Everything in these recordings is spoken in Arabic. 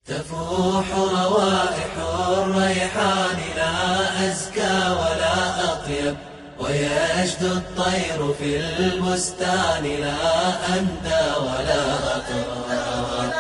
تفوح روائح الريحان لا أزكى ولا أطيب، ويشدو الطير في البستان لا أندى ولا أطرى.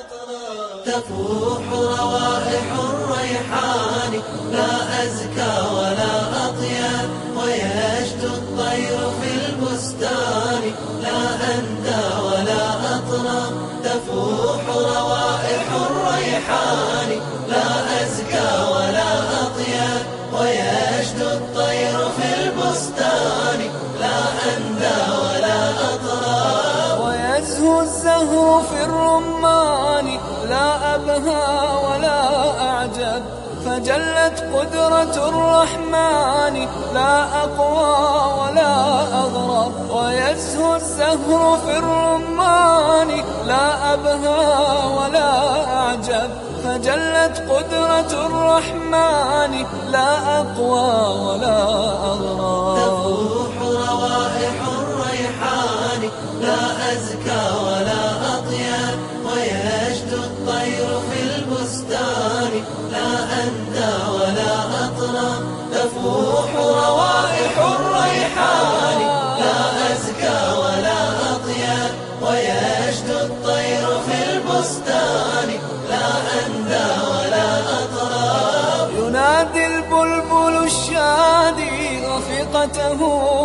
تفوح روائح الريحان لا أزكى ولا أطيب، ويشدو الطير في البستان لا أندى ولا أطرى. تفوح روائح الريحان لا أزكى ولا أطيب، ويشدو الطير في البستان لا أندى ولا أطرى. ويزهو الزهر في الرمان لا أبهى ولا أعجب، فجلت قدرة الرحمن لا أقوى ولا أغرب. ويزهو الزهر في الرمان لا أبهى ولا أعجب، فجلت قدرة الرحمن لا أقوى ولا أغرب. تفوح روائح الريحان لا أزكى ولا أطيب، ويشدو الطير في البستان لا أندى ولا أطرى. تفوح روائح الريحان لا أزكى ولا أطيب، ويشدو الطير في البستان لا أندى ولا أطرى. ينادي البلبل الشادي رفيقته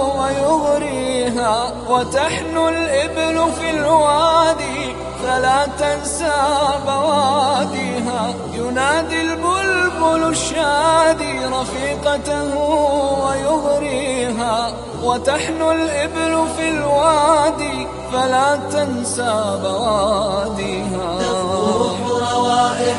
ويغريها، وتحنو الإبل في الوادي فلا تنسى بواديها. ينادي البلبل الشادي رفيقته ويغريها، وتحنو الإبل في الوادي فلا تنسى بواديها. تفوح روائح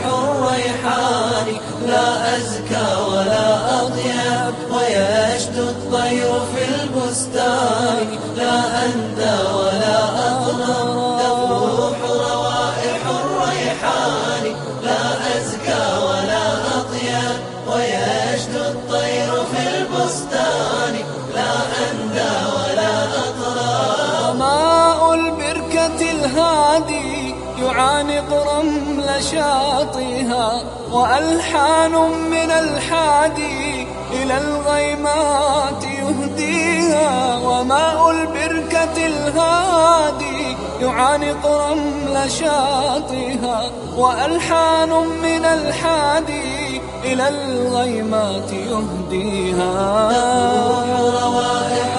الريحان لا أزكى ولا أطيب، ويشدو الطير في البستان لا أندى ولا أطرى. تفوح روائح الريحان لا أزكى ولا أطيب، ويشدو الطير في البستان لا أندى ولا أطرى. وماء البركة الهادي يعانق رمل شاطئها، وألحان من الحادي إلى الغيمات يهديها. وماء البركة الهادي يعانق رمل شاطئها، وألحان من الحادي إلى الغيمات يهديها. تفوح روائح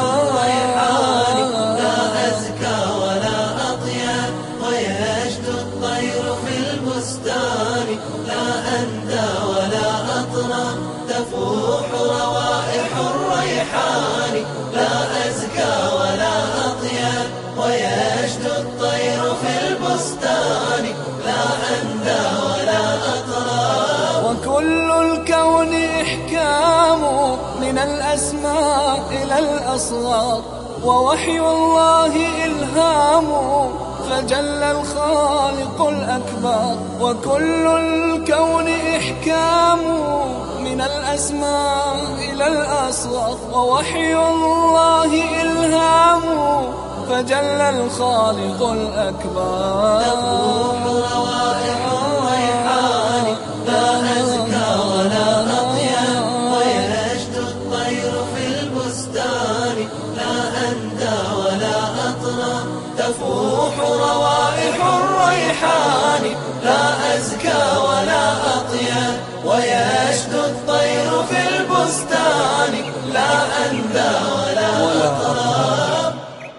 الريحان لا أزكى ولا أطيب، ويشدو الطير في البستان لا أندى ولا أطرى. تفوح روائح الريحان لا أزكى ولا أطيب، ويشدو الطير في البستان لا أندى ولا أطرى. وكل الكون إحكام من الأسماء إلى الأصغار، ووحي الله إلهام فجل الخالق الأكبر. وكل الكون إحكام من الأسماء إلى الأصغر، ووحي الله إلهام فجل الخالق الأكبر. تفوح روائح الريحان لا أزكى ولا أطيب، ويشدو الطير في البستان لا أندى ولا أطرى. تفوح روائح الريحان لا أزكى ولا أطيب، ويشدو الطير في البستان لا أندى ولا أطرى.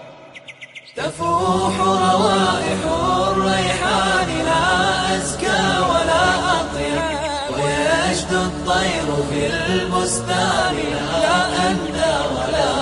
تفوح روائح الريحان لا أزكى ولا أطيب، ويشدو الطير في البستان لا أندى ولا